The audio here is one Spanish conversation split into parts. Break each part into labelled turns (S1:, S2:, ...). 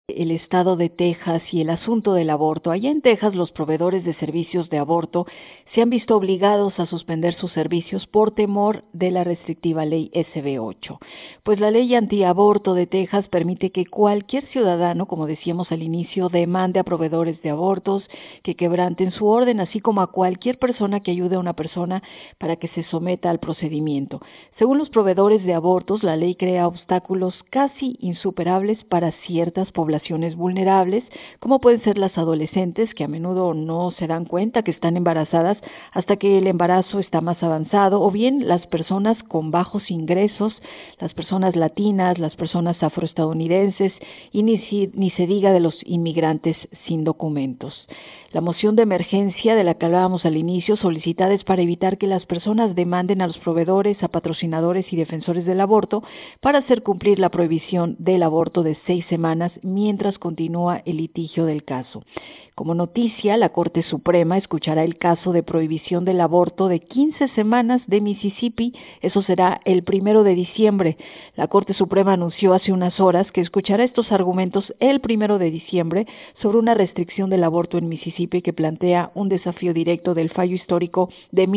S1: el estado de Texas y el asunto del aborto. Allá en Texas, los proveedores de servicios de aborto se han visto obligados a suspender sus servicios por temor de la restrictiva ley SB 8. Pues la ley antiaborto de Texas permite que cualquier ciudadano, como decíamos al inicio, demande a proveedores de abortos que quebranten su orden, así como a cualquier persona que ayude a una persona para que se someta al procedimiento. Según los proveedores de abortos, la ley crea obstáculos casi insuperables para ciertas poblaciones vulnerables, como pueden ser las adolescentes, que a menudo no se dan cuenta que están embarazadas hasta que el embarazo está más avanzado, o bien las personas con bajos ingresos, las personas latinas, las personas afroestadounidenses, y ni se diga de los inmigrantes sin documentos. La moción de emergencia de la que hablábamos al inicio, solicitada es para evitar que las personas demanden a los proveedores, a patrocinadores y defensores del aborto para hacer cumplir la prohibición del aborto de 6 semanas mientras continúa el litigio del caso. Como noticia, la Corte Suprema escuchará el caso de prohibición del aborto de 15 semanas de Mississippi. Eso será el 1 de diciembre. La Corte Suprema anunció hace unas horas que escuchará estos argumentos el 1 de diciembre sobre una restricción del aborto en Mississippi que plantea un desafío directo del fallo histórico de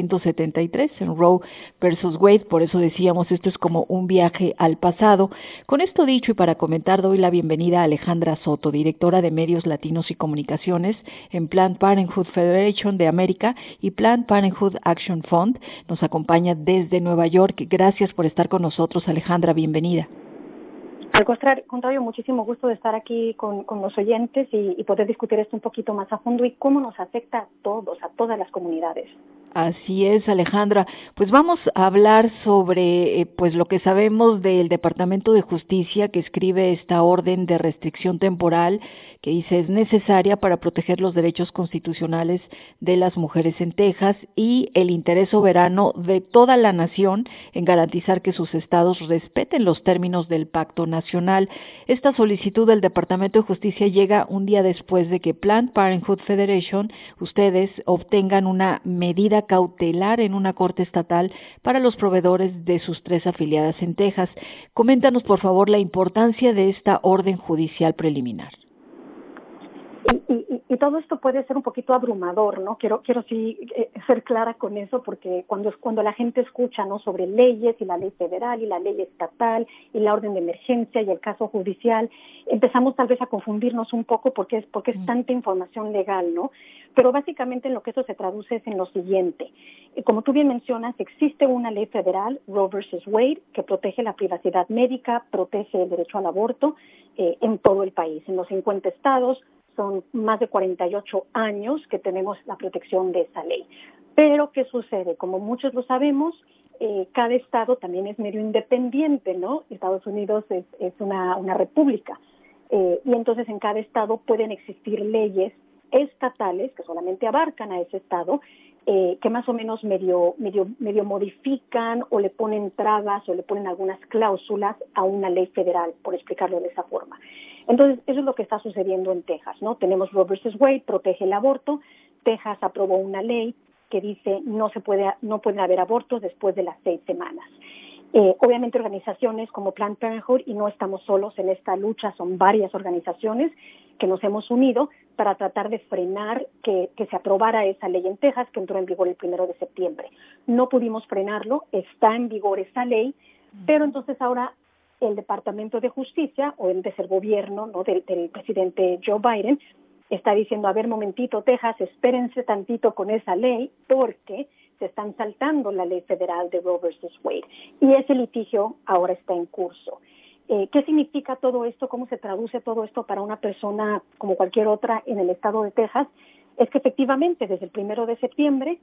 S1: 1973 en Roe versus Wade. Por eso decíamos, esto es como un viaje al pasado. Con esto dicho y para comentar, doy la bienvenida a Alejandra Soto, directora de Medios Latinos y Comunicaciones en Planned Parenthood Federation de América y Planned Parenthood Action Fund. Nos acompaña desde Nueva York. Gracias por estar con nosotros, Alejandra. Bienvenida.
S2: Al contrario, muchísimo gusto de estar aquí con los oyentes y poder discutir esto un poquito más a fondo y cómo nos afecta a todos, a todas las comunidades.
S1: Así es, Alejandra. Pues vamos a hablar sobre pues lo que sabemos del Departamento de Justicia, que escribe esta orden de restricción temporal que dice es necesaria para proteger los derechos constitucionales de las mujeres en Texas y el interés soberano de toda la nación en garantizar que sus estados respeten los términos del Pacto Nacional. Esta solicitud del Departamento de Justicia llega un día después de que Planned Parenthood Federation, ustedes obtengan una medida cautelar en una corte estatal para los proveedores de sus 3 afiliadas en Texas. Coméntanos, por favor, la importancia de esta orden judicial preliminar.
S2: Y todo esto puede ser un poquito abrumador, ¿no? Quiero sí ser clara con eso, porque cuando la gente escucha, ¿no?, sobre leyes y la ley federal y la ley estatal y la orden de emergencia y el caso judicial, empezamos tal vez a confundirnos un poco porque es tanta información legal, ¿no? Pero básicamente en lo que eso se traduce es en lo siguiente. Como tú bien mencionas, existe una ley federal, Roe versus Wade, que protege la privacidad médica, protege el derecho al aborto en todo el país, en los 50 estados. Son más de 48 años que tenemos la protección de esa ley. Pero, ¿qué sucede? Como muchos lo sabemos, cada estado también es medio independiente, ¿no? Estados Unidos es una república. Y entonces en cada estado pueden existir leyes estatales que solamente abarcan a ese estado, que más o menos medio modifican o le ponen trabas o le ponen algunas cláusulas a una ley federal, por explicarlo de esa forma. Entonces, eso es lo que está sucediendo en Texas, ¿no? Tenemos Roe versus Wade, protege el aborto. Texas aprobó una ley que dice no pueden haber abortos después de las 6 semanas. Obviamente organizaciones como Planned Parenthood, y no estamos solos en esta lucha, son varias organizaciones que nos hemos unido para tratar de frenar que se aprobara esa ley en Texas, que entró en vigor el 1 de septiembre. No pudimos frenarlo, está en vigor esa ley, pero entonces ahora el Departamento de Justicia, o el gobierno, ¿no?, del presidente Joe Biden, está diciendo, a ver, momentito, Texas, espérense tantito con esa ley, porque se están saltando la ley federal de Roe versus Wade. Y ese litigio ahora está en curso. ¿Qué significa todo esto? ¿Cómo se traduce todo esto para una persona como cualquier otra en el estado de Texas? Es que efectivamente, desde el 1 de septiembre,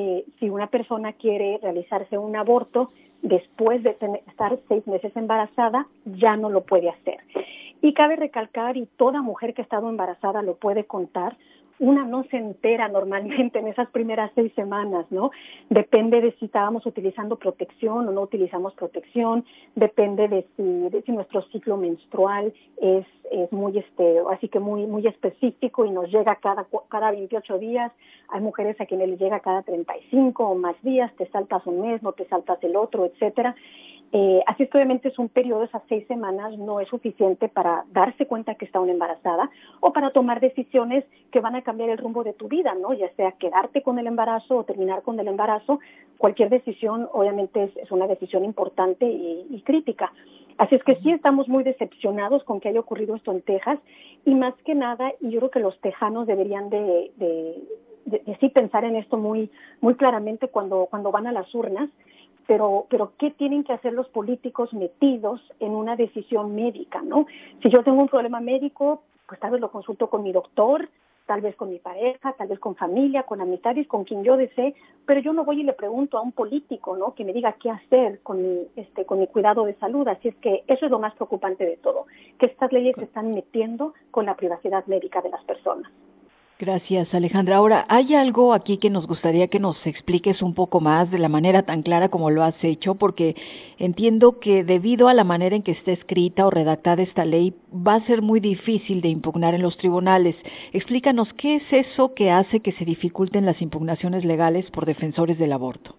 S2: si una persona quiere realizarse un aborto después de estar 6 meses embarazada, ya no lo puede hacer. Y cabe recalcar, y toda mujer que ha estado embarazada lo puede contar, una no se entera normalmente en esas primeras 6 semanas, ¿no? Depende de si estábamos utilizando protección o no utilizamos protección, depende de si nuestro ciclo menstrual es muy así que muy específico y nos llega cada 28 días. Hay mujeres a quienes les llega cada 35 o más días, te saltas un mes, no te saltas el otro, etcétera. Así es que obviamente es un periodo, esas 6 semanas no es suficiente para darse cuenta que está una embarazada o para tomar decisiones que van a cambiar el rumbo de tu vida, ¿no? Ya sea quedarte con el embarazo o terminar con el embarazo. Cualquier decisión obviamente es una decisión importante y crítica. Así es que sí estamos muy decepcionados con que haya ocurrido esto en Texas y más que nada, y yo creo que los tejanos deberían de sí pensar en esto muy claramente cuando van a las urnas. Pero ¿qué tienen que hacer los políticos metidos en una decisión médica, no? Si yo tengo un problema médico, pues tal vez lo consulto con mi doctor, tal vez con mi pareja, tal vez con familia, con amistades, con quien yo desee, pero yo no voy y le pregunto a un político, ¿no? Que me diga qué hacer con mi cuidado de salud. Así es que eso es lo más preocupante de todo, que estas leyes se están metiendo con la privacidad médica de las personas.
S1: Gracias, Alejandra. Ahora, hay algo aquí que nos gustaría que nos expliques un poco más de la manera tan clara como lo has hecho, porque entiendo que debido a la manera en que está escrita o redactada esta ley, va a ser muy difícil de impugnar en los tribunales. Explícanos qué es eso que hace que se dificulten las impugnaciones legales por defensores del aborto.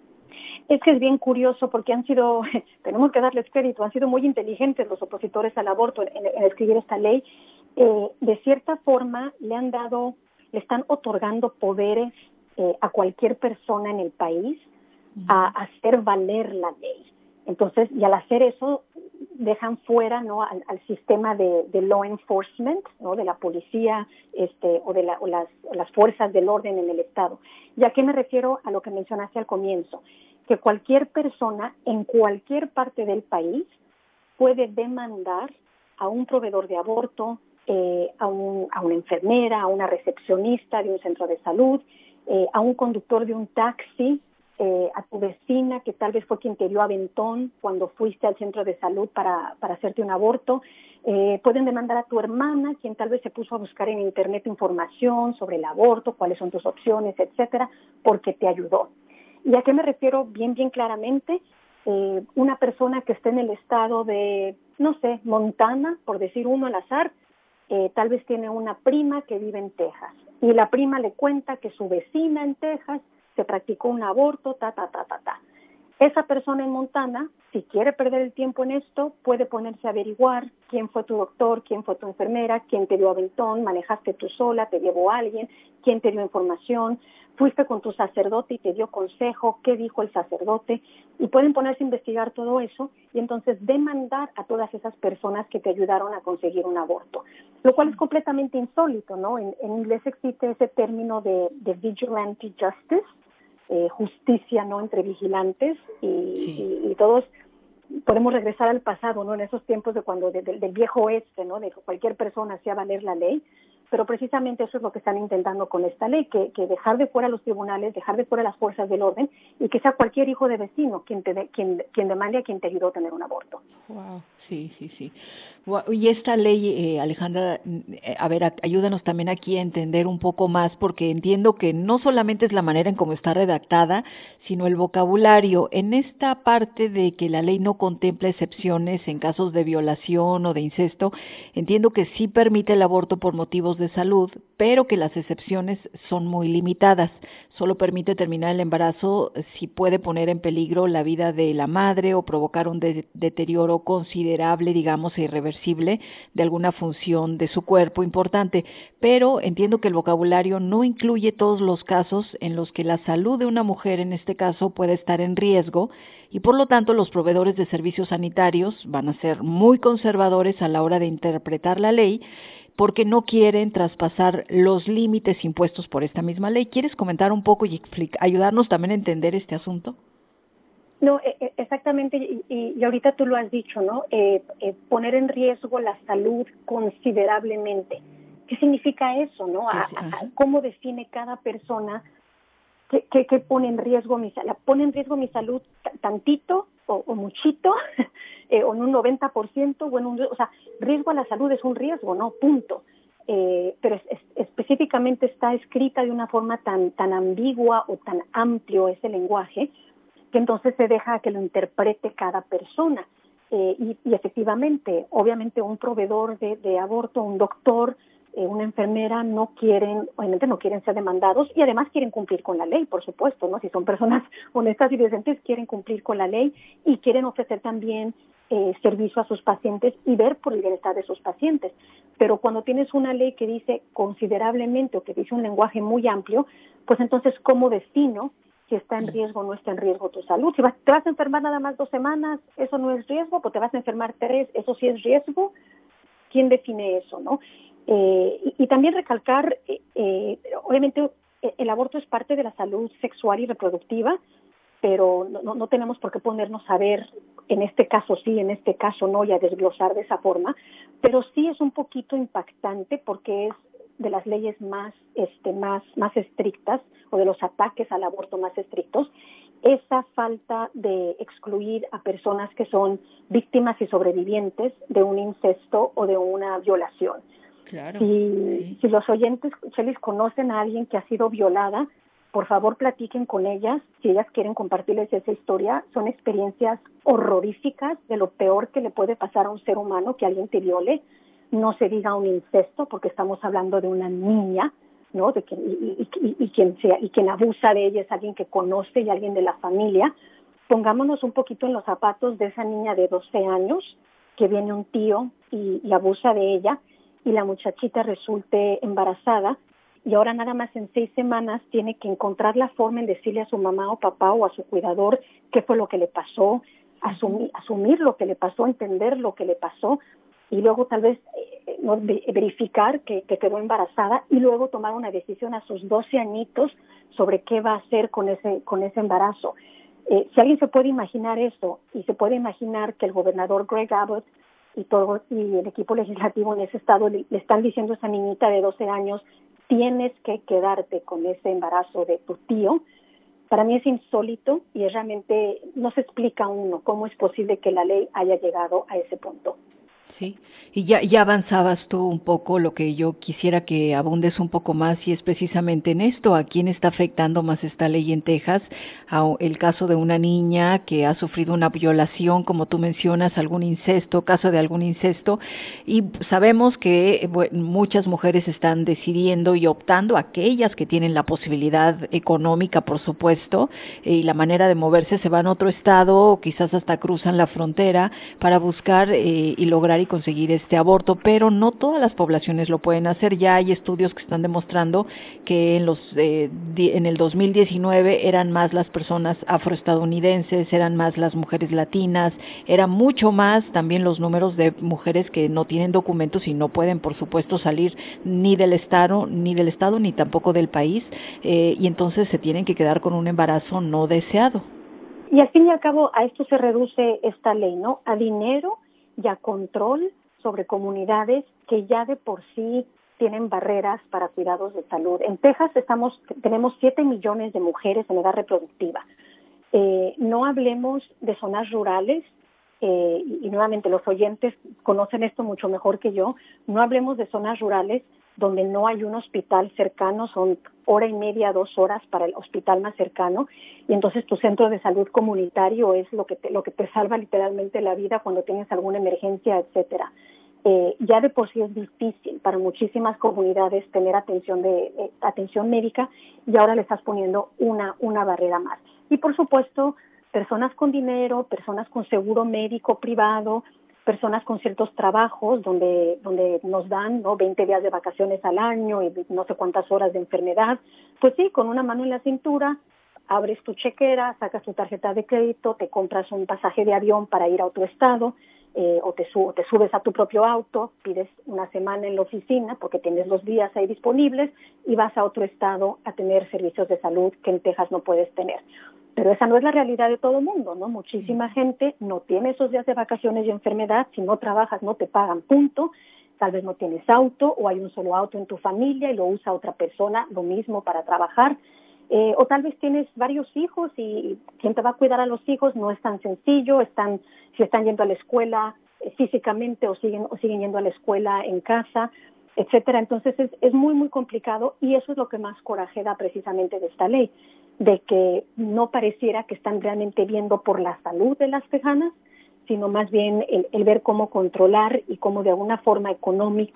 S2: Es que es bien curioso porque tenemos que darles crédito, han sido muy inteligentes los opositores al aborto en escribir esta ley. De cierta forma le están otorgando poderes a cualquier persona en el país a hacer valer la ley. Entonces, y al hacer eso, dejan fuera, ¿no?, al sistema de law enforcement, ¿no?, de la policía o las fuerzas del orden en el Estado. ¿Y a qué me refiero? A lo que mencionaste al comienzo, que cualquier persona en cualquier parte del país puede demandar a un proveedor de aborto, a una enfermera, a una recepcionista de un centro de salud, a un conductor de un taxi, a tu vecina que tal vez fue quien te dio aventón cuando fuiste al centro de salud para hacerte un aborto. Pueden demandar a tu hermana, quien tal vez se puso a buscar en internet información sobre el aborto, cuáles son tus opciones, etcétera, porque te ayudó. ¿Y a qué me refiero bien claramente? Una persona que esté en el estado de, no sé, Montana, por decir uno al azar, tal vez tiene una prima que vive en Texas y la prima le cuenta que su vecina en Texas se practicó un aborto, Esa persona en Montana, si quiere perder el tiempo en esto, puede ponerse a averiguar quién fue tu doctor, quién fue tu enfermera, quién te dio aventón, manejaste tú sola, te llevó alguien, quién te dio información, fuiste con tu sacerdote y te dio consejo, qué dijo el sacerdote, y pueden ponerse a investigar todo eso y entonces demandar a todas esas personas que te ayudaron a conseguir un aborto, lo cual es completamente insólito, ¿no? En inglés existe ese término de vigilante justice, justicia, ¿no?, entre vigilantes y todos podemos regresar al pasado, ¿no?, en esos tiempos de cuando del viejo oeste, ¿no?, de que cualquier persona hacía valer la ley, pero precisamente eso es lo que están intentando con esta ley, que dejar de fuera los tribunales, dejar de fuera las fuerzas del orden y que sea cualquier hijo de vecino quien demande a quien te ayudó a tener un aborto.
S1: Wow, sí. Wow. Y esta ley, Alejandra, a ver, ayúdanos también aquí a entender un poco más, porque entiendo que no solamente es la manera en cómo está redactada, sino el vocabulario. En esta parte de que la ley no contempla excepciones en casos de violación o de incesto, entiendo que sí permite el aborto por motivos de salud, pero que las excepciones son muy limitadas. Solo permite terminar el embarazo si puede poner en peligro la vida de la madre o provocar un deterioro considerable, digamos, e irreversible de alguna función de su cuerpo importante. Pero entiendo que el vocabulario no incluye todos los casos en los que la salud de una mujer, en este caso, puede estar en riesgo y por lo tanto los proveedores de servicios sanitarios van a ser muy conservadores a la hora de interpretar la ley porque no quieren traspasar los límites impuestos por esta misma ley. ¿Quieres comentar un poco y ayudarnos también a entender este asunto?
S2: No, exactamente, y ahorita tú lo has dicho, ¿no? Poner en riesgo la salud considerablemente. ¿Qué significa eso, no? ¿Cómo define cada persona que pone en riesgo mi salud? ¿Pone en riesgo mi salud tantito o muchito? ¿O en un 90%? O sea, riesgo a la salud es un riesgo, ¿no? Punto. Pero específicamente está escrita de una forma tan ambigua o tan amplio ese lenguaje, que entonces se deja que lo interprete cada persona. Y efectivamente, obviamente un proveedor de aborto, un doctor, una enfermera obviamente no quieren ser demandados y además quieren cumplir con la ley, por supuesto, ¿no? Si son personas honestas y decentes, quieren cumplir con la ley y quieren ofrecer también servicio a sus pacientes y ver por el bienestar de sus pacientes. Pero cuando tienes una ley que dice considerablemente o que dice un lenguaje muy amplio, pues entonces, ¿cómo defino si está en riesgo o no está en riesgo tu salud? Si te vas a enfermar nada más 2 semanas, ¿eso no es riesgo? ¿O te vas a enfermar 3, eso sí es riesgo? ¿Quién define eso, no? Y también recalcar, obviamente, el aborto es parte de la salud sexual y reproductiva, pero no tenemos por qué ponernos a ver en este caso sí, en este caso no, y a desglosar de esa forma, pero sí es un poquito impactante porque es de las leyes más estrictas o de los ataques al aborto más estrictos, esa falta de excluir a personas que son víctimas y sobrevivientes de un incesto o de una violación.
S1: Claro.
S2: Si los oyentes, Chelis, conocen a alguien que ha sido violada, por favor platiquen con ellas, si ellas quieren compartirles esa historia. Son experiencias horroríficas, de lo peor que le puede pasar a un ser humano que alguien te viole. No se diga un incesto, porque estamos hablando de una niña, ¿no? Quien abusa de ella es alguien que conoce y alguien de la familia. Pongámonos un poquito en los zapatos de esa niña de 12 años, que viene un tío y abusa de ella, y la muchachita resulte embarazada, y ahora nada más en 6 semanas tiene que encontrar la forma en decirle a su mamá o papá o a su cuidador qué fue lo que le pasó, asumir lo que le pasó, entender lo que le pasó, y luego tal vez verificar que quedó embarazada y luego tomar una decisión a sus 12 añitos sobre qué va a hacer con ese embarazo. Si alguien se puede imaginar eso, y se puede imaginar que el gobernador Greg Abbott y el equipo legislativo en ese estado le están diciendo a esa niñita de 12 años, tienes que quedarte con ese embarazo de tu tío, para mí es insólito y realmente no se explica a uno cómo es posible que la ley haya llegado a ese punto.
S1: Sí, y ya avanzabas tú un poco, lo que yo quisiera que abundes un poco más, y es precisamente en esto: ¿a quién está afectando más esta ley en Texas? El caso de una niña que ha sufrido una violación, como tú mencionas, algún incesto, caso de algún incesto, y sabemos que muchas mujeres están decidiendo y optando, aquellas que tienen la posibilidad económica, por supuesto, y la manera de moverse, se van a otro estado o quizás hasta cruzan la frontera para buscar y lograr y conseguir este aborto, pero no todas las poblaciones lo pueden hacer. Ya hay estudios que están demostrando que en el 2019 eran más las personas afroestadounidenses, eran más las mujeres latinas, eran mucho más también los números de mujeres que no tienen documentos y no pueden, por supuesto, salir ni del estado ni tampoco del país, y entonces se tienen que quedar con un embarazo no deseado.
S2: Y al fin y al cabo a esto se reduce esta ley, ¿no? A dinero y a control sobre comunidades que ya de por sí tienen barreras para cuidados de salud. En Texas tenemos 7 millones de mujeres en edad reproductiva. No hablemos de zonas rurales, y nuevamente los oyentes conocen esto mucho mejor que yo, no hablemos de zonas rurales donde no hay un hospital cercano, son 1:30, 2 horas para el hospital más cercano, y entonces tu centro de salud comunitario es lo que te salva literalmente la vida cuando tienes alguna emergencia, etcétera. Ya de por sí es difícil para muchísimas comunidades tener atención médica, y ahora le estás poniendo una barrera más. Y por supuesto, personas con dinero, personas con seguro médico privado, personas con ciertos trabajos donde nos dan, ¿no?, 20 días de vacaciones al año y no sé cuántas horas de enfermedad, pues sí, con una mano en la cintura, abres tu chequera, sacas tu tarjeta de crédito, te compras un pasaje de avión para ir a otro estado, o te subes a tu propio auto, pides una semana en la oficina porque tienes los días ahí disponibles y vas a otro estado a tener servicios de salud que en Texas no puedes tener. Pero esa no es la realidad de todo el mundo, ¿no? Muchísima gente no tiene esos días de vacaciones y enfermedad. Si no trabajas, no te pagan, punto. Tal vez no tienes auto o hay un solo auto en tu familia y lo usa otra persona, lo mismo para trabajar. O tal vez tienes varios hijos y quién te va a cuidar a los hijos no es tan sencillo. Si están yendo a la escuela físicamente o siguen yendo a la escuela en casa, etcétera. Entonces es muy, muy complicado, y eso es lo que más coraje da precisamente de esta ley, de que no pareciera que están realmente viendo por la salud de las tejanas, sino más bien el ver cómo controlar y cómo de alguna forma económica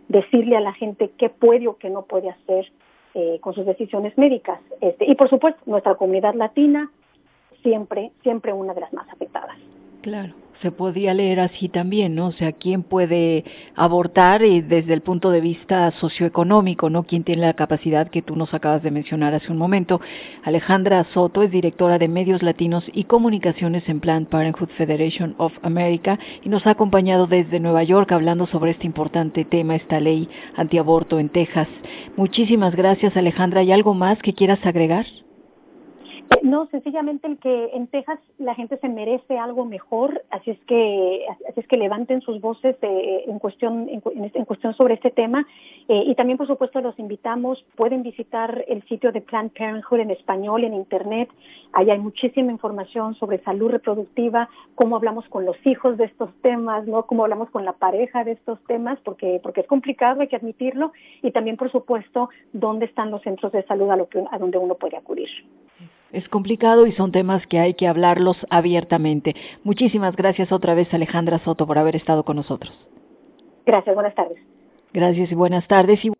S2: decirle a la gente qué puede o qué no puede hacer con sus decisiones médicas. Y por supuesto, nuestra comunidad latina, siempre una de las más afectadas.
S1: Claro, se podía leer así también, ¿no? O sea, ¿quién puede abortar desde el punto de vista socioeconómico, ¿no? ¿Quién tiene la capacidad que tú nos acabas de mencionar hace un momento? Alejandra Soto es directora de Medios Latinos y Comunicaciones en Planned Parenthood Federation of America y nos ha acompañado desde Nueva York hablando sobre este importante tema, esta ley antiaborto en Texas. Muchísimas gracias, Alejandra. ¿Hay algo más que quieras agregar?
S2: No, sencillamente el que en Texas la gente se merece algo mejor, así es que levanten sus voces en cuestión sobre este tema, y también por supuesto los invitamos, pueden visitar el sitio de Planned Parenthood en español en internet. Ahí hay muchísima información sobre salud reproductiva, cómo hablamos con los hijos de estos temas, no, cómo hablamos con la pareja de estos temas, porque es complicado, hay que admitirlo, y también por supuesto dónde están los centros de salud a donde uno puede acudir.
S1: Es complicado y son temas que hay que hablarlos abiertamente. Muchísimas gracias otra vez, Alejandra Soto, por haber estado con nosotros.
S2: Gracias, buenas tardes.
S1: Gracias y buenas tardes.